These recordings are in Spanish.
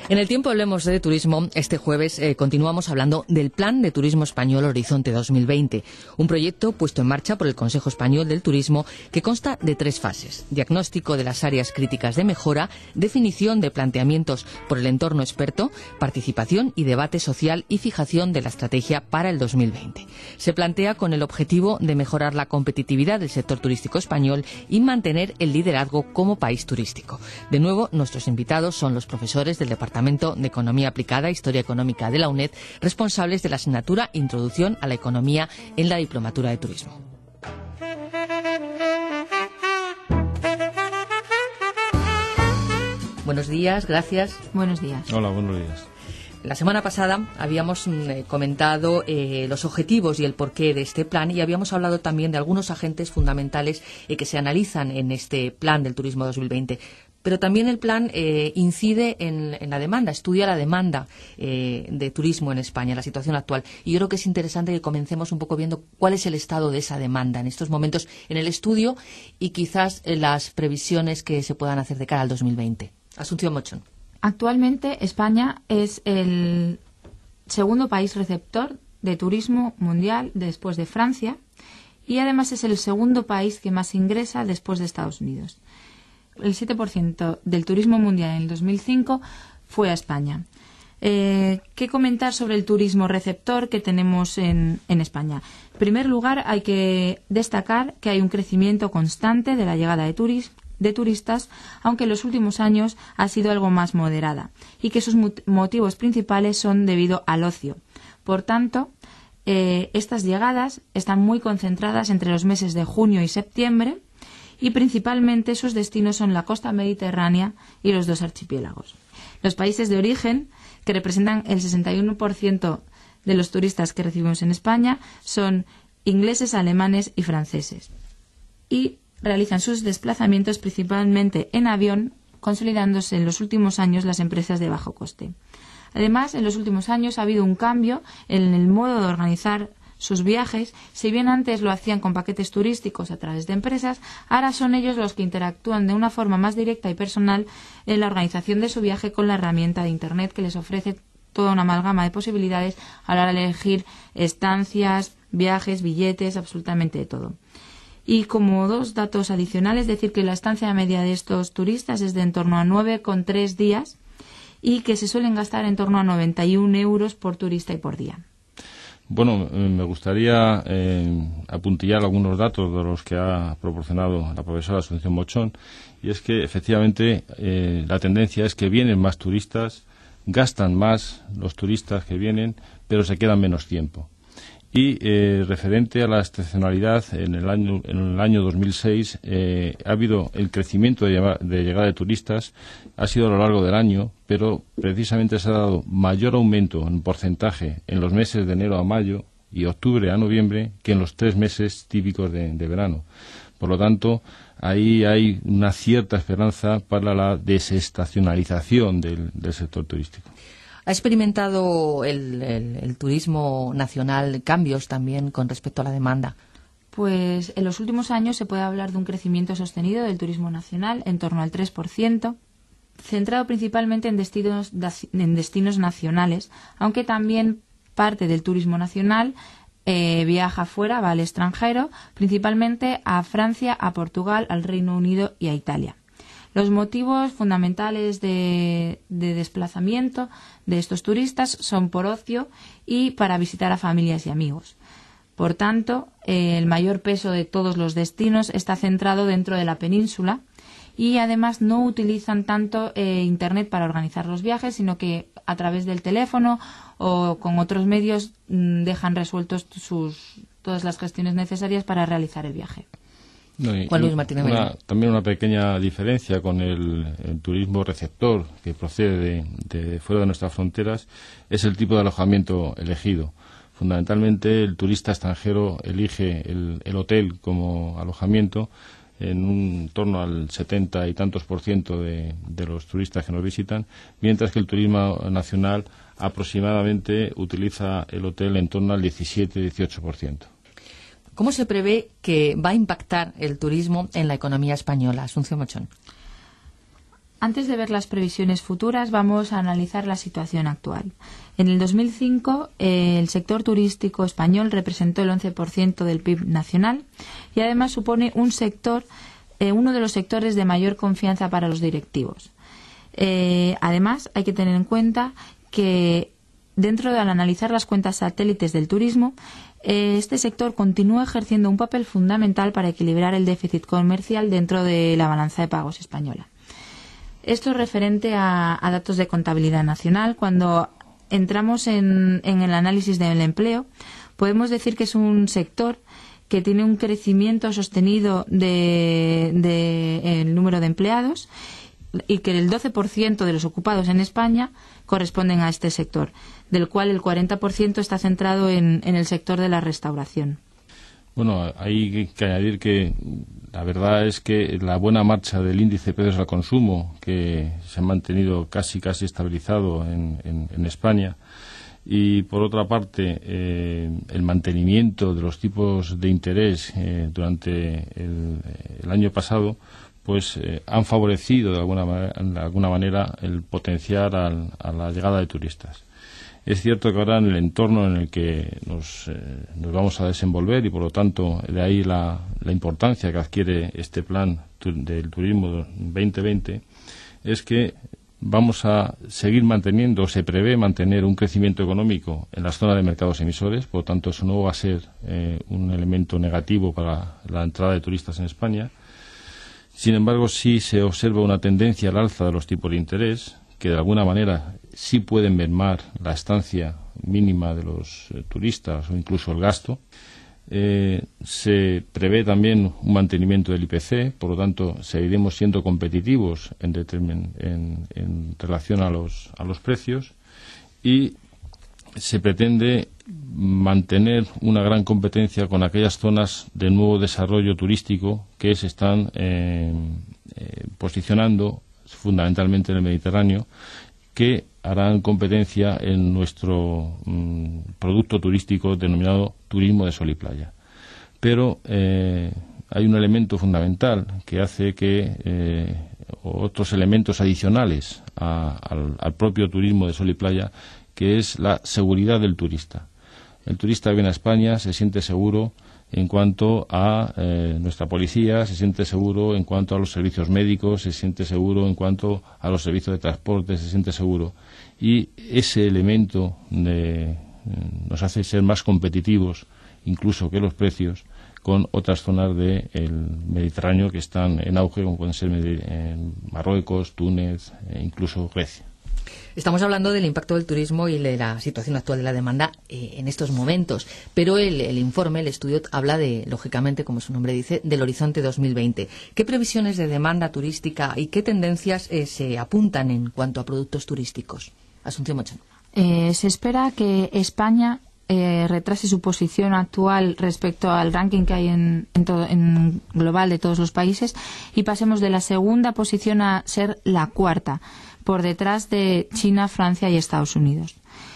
En el tiempo hablemos de turismo. Este jueves continuamos hablando del Plan de Turismo Español Horizonte 2020, un proyecto puesto en marcha por el Consejo Español del Turismo que consta de 3 fases: diagnóstico de las áreas críticas de mejora, definición de planteamientos por el entorno experto, participación y debate social y fijación de la estrategia para el 2020. Se plantea con el objetivo de mejorar la competitividad del sector turístico español y mantener el liderazgo como país turístico. De nuevo, nuestros invitados son los profesores del Departamento de Economía Aplicada e Historia Económica de la UNED, responsables de la asignatura Introducción a la Economía en la Diplomatura de Turismo. Buenos días, gracias. Buenos días. Hola, buenos días. La semana pasada habíamos comentado los objetivos y el porqué de este plan, y habíamos hablado también de algunos agentes fundamentales que se analizan en este plan del Turismo 2020. Pero también el plan incide en la demanda, estudia la demanda de turismo en España, la situación actual. Y yo creo que es interesante que comencemos un poco viendo cuál es el estado de esa demanda en estos momentos en el estudio y quizás las previsiones que se puedan hacer de cara al 2020. Asunción Mochón. Actualmente España es el segundo país receptor de turismo mundial después de Francia y además es el segundo país que más ingresa después de Estados Unidos. El 7% del turismo mundial en el 2005 fue a España. ¿Qué comentar sobre el turismo receptor que tenemos en España? En primer lugar, hay que destacar que hay un crecimiento constante de la llegada de turistas, aunque en los últimos años ha sido algo más moderada, y que sus motivos principales son debido al ocio. Por tanto, estas llegadas están muy concentradas entre los meses de junio y septiembre, y principalmente sus destinos son la costa mediterránea y los 2 archipiélagos. Los países de origen, que representan el 61% de los turistas que recibimos en España, son ingleses, alemanes y franceses. Y realizan sus desplazamientos principalmente en avión, consolidándose en los últimos años las empresas de bajo coste. Además, en los últimos años ha habido un cambio en el modo de organizar sus viajes. Si bien antes lo hacían con paquetes turísticos a través de empresas, ahora son ellos los que interactúan de una forma más directa y personal en la organización de su viaje con la herramienta de Internet, que les ofrece toda una amalgama de posibilidades a la hora de elegir estancias, viajes, billetes, absolutamente de todo. Y como 2 datos adicionales, decir que la estancia media de estos turistas es de en torno a 9,3 días y que se suelen gastar en torno a 91 euros por turista y por día. Bueno, me gustaría apuntillar algunos datos de los que ha proporcionado la profesora Asunción Mochón, y es que efectivamente la tendencia es que vienen más turistas, gastan más los turistas que vienen, pero se quedan menos tiempo. Y referente a la estacionalidad, en el año 2006 ha habido el crecimiento de llegada de turistas, ha sido a lo largo del año, pero precisamente se ha dado mayor aumento en porcentaje en los meses de enero a mayo y octubre a noviembre que en los 3 meses típicos de verano. Por lo tanto, ahí hay una cierta esperanza para la desestacionalización del sector turístico. ¿Ha experimentado el turismo nacional cambios también con respecto a la demanda? Pues en los últimos años se puede hablar de un crecimiento sostenido del turismo nacional en torno al 3%, centrado principalmente en destinos nacionales, aunque también parte del turismo nacional viaja fuera, va al extranjero, principalmente a Francia, a Portugal, al Reino Unido y a Italia. Los motivos fundamentales de desplazamiento de estos turistas son por ocio y para visitar a familias y amigos. Por tanto, el mayor peso de todos los destinos está centrado dentro de la península y además no utilizan tanto Internet para organizar los viajes, sino que a través del teléfono o con otros medios dejan resueltos todas las gestiones necesarias para realizar el viaje. No, Juan Luis Martínez Valero. También una pequeña diferencia con el turismo receptor que procede de fuera de nuestras fronteras es el tipo de alojamiento elegido. Fundamentalmente el turista extranjero elige el hotel como alojamiento en un torno al 70 y tantos % de los turistas que nos visitan, mientras que el turismo nacional aproximadamente utiliza el hotel en torno al 17-18%. ¿Cómo se prevé que va a impactar el turismo en la economía española? Asunción Mochón. Antes de ver las previsiones futuras, vamos a analizar la situación actual. En el 2005, el sector turístico español representó el 11% del PIB nacional y además supone uno de los sectores de mayor confianza para los directivos. Además, hay que tener en cuenta que dentro de al analizar las cuentas satélites del turismo, este sector continúa ejerciendo un papel fundamental para equilibrar el déficit comercial dentro de la balanza de pagos española. Esto es referente a datos de contabilidad nacional. Cuando entramos en el análisis del empleo, podemos decir que es un sector que tiene un crecimiento sostenido del número de empleados y que el 12% de los ocupados en España corresponden a este sector, del cual el 40% está centrado en el sector de la restauración. Bueno, hay que añadir que la verdad es que la buena marcha del índice de precios al consumo, que se ha mantenido casi estabilizado en España, y por otra parte el mantenimiento de los tipos de interés durante el año pasado, pues han favorecido de alguna manera el potenciar a la llegada de turistas. Es cierto que ahora en el entorno en el que nos vamos a desenvolver y por lo tanto de ahí la importancia que adquiere este plan del turismo 2020 es que vamos a seguir manteniendo, se prevé mantener un crecimiento económico en las zonas de mercados emisores, por lo tanto eso no va a ser un elemento negativo para la entrada de turistas en España. Sin embargo, sí se observa una tendencia al alza de los tipos de interés, que de alguna manera sí pueden mermar la estancia mínima de los turistas o incluso el gasto. Se prevé también un mantenimiento del IPC, por lo tanto seguiremos siendo competitivos en relación a los precios, y se pretende mantener una gran competencia con aquellas zonas de nuevo desarrollo turístico que se están posicionando fundamentalmente en el Mediterráneo, que harán competencia en nuestro producto turístico denominado turismo de sol y playa. Pero hay un elemento fundamental que hace que otros elementos adicionales al propio turismo de sol y playa, que es la seguridad del turista. El turista viene a España, se siente seguro en cuanto a nuestra policía, se siente seguro en cuanto a los servicios médicos, se siente seguro en cuanto a los servicios de transporte, se siente seguro. Y ese elemento nos hace ser más competitivos, incluso que los precios, con otras zonas del Mediterráneo que están en auge, como pueden ser Marruecos, Túnez e incluso Grecia. Estamos hablando del impacto del turismo y de la situación actual de la demanda en estos momentos, pero el informe, el estudio, habla lógicamente, como su nombre dice, del horizonte 2020. ¿Qué previsiones de demanda turística y qué tendencias se apuntan en cuanto a productos turísticos? Asunción Mochón. Se espera que España retrase su posición actual respecto al ranking que hay en global de todos los países y pasemos de la segunda posición a ser la cuarta, por detrás de China, Francia y Estados Unidos.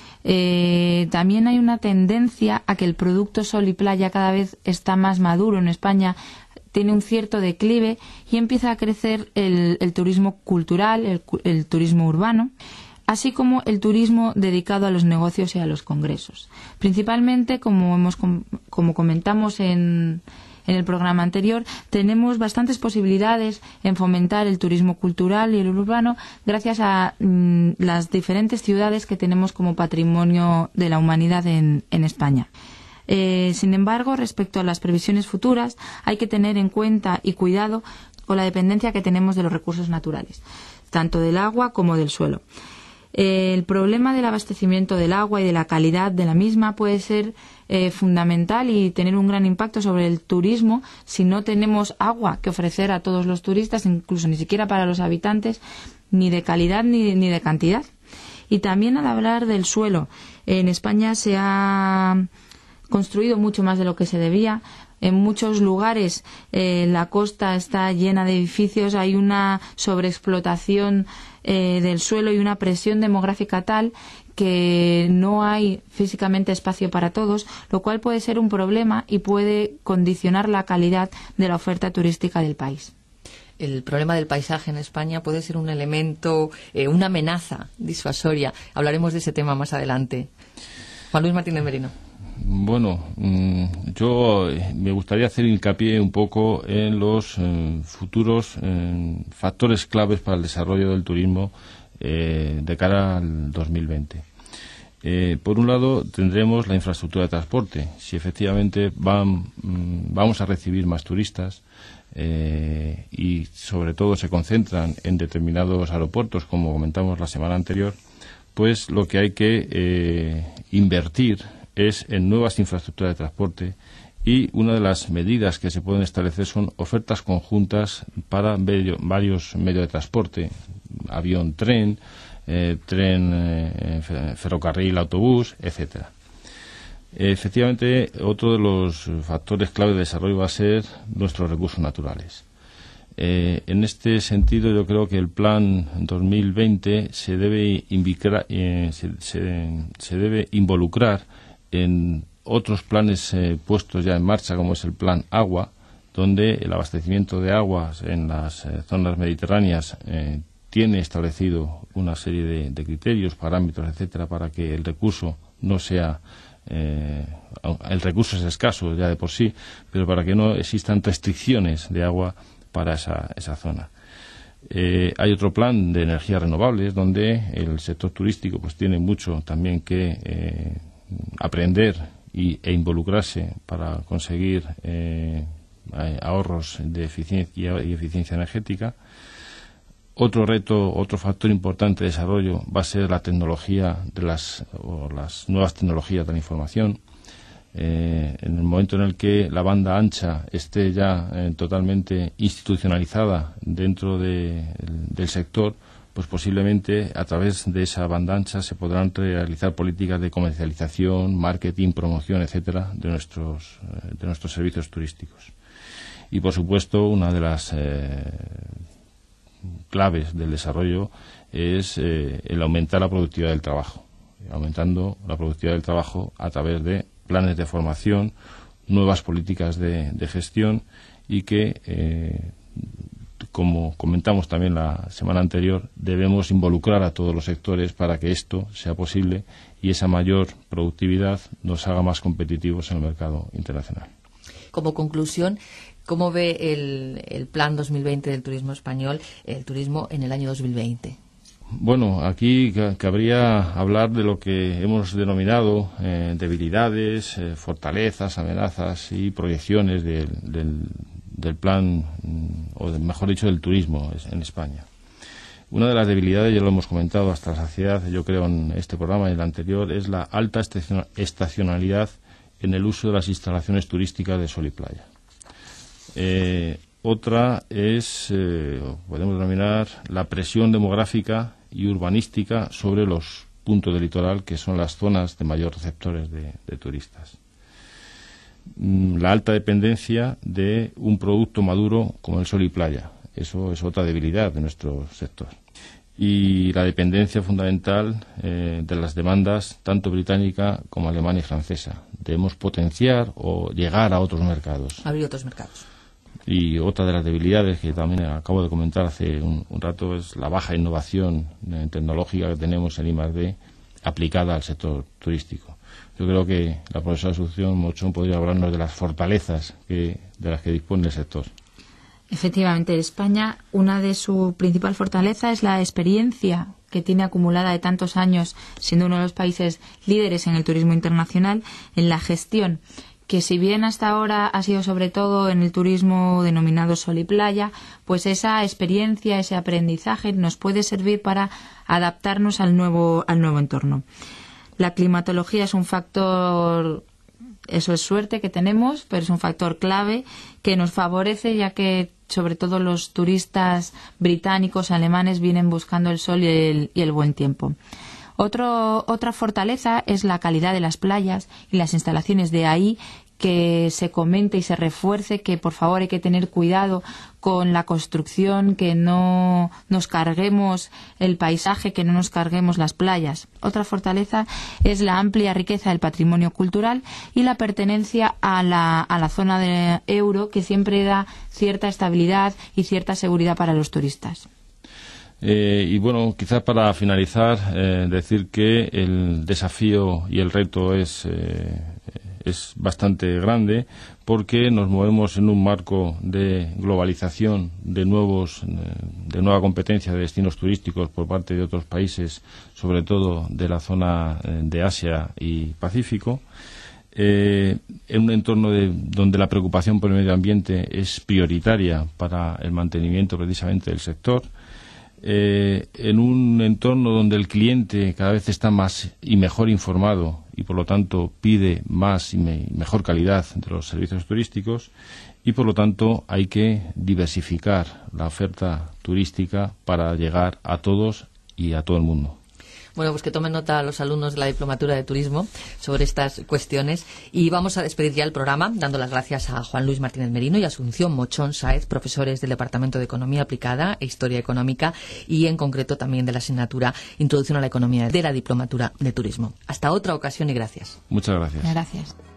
También hay una tendencia a que el producto sol y playa cada vez está más maduro en España, tiene un cierto declive y empieza a crecer el turismo cultural, el turismo urbano, así como el turismo dedicado a los negocios y a los congresos. Principalmente, como comentamos en el programa anterior, tenemos bastantes posibilidades en fomentar el turismo cultural y el urbano gracias a las diferentes ciudades que tenemos como patrimonio de la humanidad en España. Sin embargo, respecto a las previsiones futuras, hay que tener en cuenta y cuidado con la dependencia que tenemos de los recursos naturales, tanto del agua como del suelo. El problema del abastecimiento del agua y de la calidad de la misma puede ser fundamental y tener un gran impacto sobre el turismo si no tenemos agua que ofrecer a todos los turistas, incluso ni siquiera para los habitantes, ni de calidad ni de cantidad. Y también al hablar del suelo, en España se ha construido mucho más de lo que se debía. En muchos lugares la costa está llena de edificios, hay una sobreexplotación del suelo y una presión demográfica tal que no hay físicamente espacio para todos, lo cual puede ser un problema y puede condicionar la calidad de la oferta turística del país. El problema del paisaje en España puede ser un elemento, una amenaza disuasoria. Hablaremos de ese tema más adelante. Juan Luis Martínez Merino. Bueno, yo me gustaría hacer hincapié un poco en los futuros factores claves para el desarrollo del turismo de cara al 2020. Por un lado, tendremos la infraestructura de transporte. Si efectivamente vamos a recibir más turistas y sobre todo se concentran en determinados aeropuertos, como comentamos la semana anterior, pues lo que hay que invertir es en nuevas infraestructuras de transporte, y una de las medidas que se pueden establecer son ofertas conjuntas para varios medios de transporte, avión, tren, ferrocarril, autobús, etcétera. Efectivamente, otro de los factores clave de desarrollo va a ser nuestros recursos naturales. En este sentido, yo creo que el Plan 2020 se debe involucrar en otros planes puestos ya en marcha, como es el Plan Agua, donde el abastecimiento de aguas en las zonas mediterráneas tiene establecido una serie de criterios, parámetros, etcétera, para que el recurso no sea el recurso es escaso ya de por sí, pero para que no existan restricciones de agua para esa zona. Hay otro plan de energías renovables donde el sector turístico pues tiene mucho también que aprender e involucrarse para conseguir ahorros de eficiencia y eficiencia energética. Otro reto, otro factor importante de desarrollo va a ser la tecnología las nuevas tecnologías de la información. En el momento en el que la banda ancha esté ya totalmente institucionalizada dentro del sector, pues posiblemente a través de esa banda ancha se podrán realizar políticas de comercialización, marketing, promoción, etcétera, de nuestros servicios turísticos. Y por supuesto, una de las claves del desarrollo es el aumentar la productividad del trabajo, aumentando la productividad del trabajo a través de planes de formación, nuevas políticas de gestión, y que, como comentamos también la semana anterior, debemos involucrar a todos los sectores para que esto sea posible y esa mayor productividad nos haga más competitivos en el mercado internacional. Como conclusión, ¿cómo ve el Plan 2020 del turismo español, el turismo en el año 2020? Bueno, aquí cabría hablar de lo que hemos denominado debilidades, fortalezas, amenazas y proyecciones del plan, o mejor dicho, del turismo en España. Una de las debilidades, ya lo hemos comentado hasta la saciedad, yo creo, en este programa y en el anterior, es la alta estacionalidad en el uso de las instalaciones turísticas de sol y playa. Otra es, podemos denominar, la presión demográfica y urbanística sobre los puntos del litoral, que son las zonas de mayor receptores de turistas. La alta dependencia de un producto maduro como el sol y playa. Eso es otra debilidad de nuestro sector. Y la dependencia fundamental de las demandas tanto británica como alemana y francesa. Debemos potenciar o llegar a otros mercados. Abrir otros mercados. Y otra de las debilidades que también acabo de comentar hace un rato es la baja innovación tecnológica que tenemos en I+D aplicada al sector turístico. Yo creo que la profesora Asunción Mochón podría hablarnos de las fortalezas de las que dispone el sector. Efectivamente, España, una de su principal fortaleza es la experiencia que tiene acumulada de tantos años, siendo uno de los países líderes en el turismo internacional, en la gestión, que si bien hasta ahora ha sido sobre todo en el turismo denominado sol y playa, pues esa experiencia, ese aprendizaje nos puede servir para adaptarnos al nuevo entorno. La climatología es un factor, eso es suerte que tenemos, pero es un factor clave que nos favorece, ya que sobre todo los turistas británicos, alemanes, vienen buscando el sol y el buen tiempo. Otra fortaleza es la calidad de las playas y las instalaciones. De ahí que se comente y se refuerce que por favor hay que tener cuidado con la construcción, que no nos carguemos el paisaje, que no nos carguemos las playas. Otra fortaleza es la amplia riqueza del patrimonio cultural y la pertenencia a la zona de euro, que siempre da cierta estabilidad y cierta seguridad para los turistas. Y bueno, quizás para finalizar, decir que el desafío y el reto es bastante grande, porque nos movemos en un marco de globalización, de nueva competencia de destinos turísticos por parte de otros países, sobre todo de la zona de Asia y Pacífico, en un entorno donde la preocupación por el medio ambiente es prioritaria para el mantenimiento precisamente del sector, en un entorno donde el cliente cada vez está más y mejor informado y por lo tanto pide más y mejor calidad de los servicios turísticos, y por lo tanto hay que diversificar la oferta turística para llegar a todos y a todo el mundo. Bueno, pues que tomen nota a los alumnos de la Diplomatura de Turismo sobre estas cuestiones. Y vamos a despedir ya el programa dando las gracias a Juan Luis Martínez Merino y Asunción Mochón Sáez, profesores del Departamento de Economía Aplicada e Historia Económica, y en concreto también de la asignatura Introducción a la Economía de la Diplomatura de Turismo. Hasta otra ocasión y gracias. Muchas gracias. Gracias.